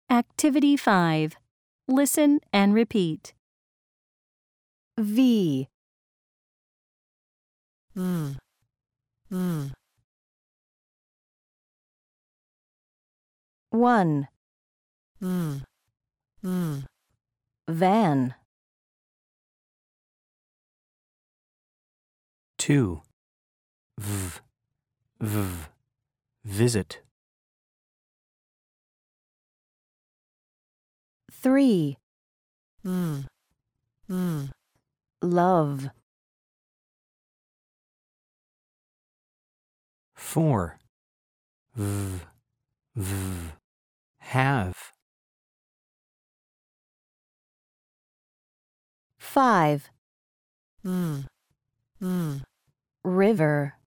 Activity 5. Listen and repeat. V, v, v, 1, v, v, van, 2. V, v, visit. 3, v, v, love, 4. V, v, have. 5, v, v, river.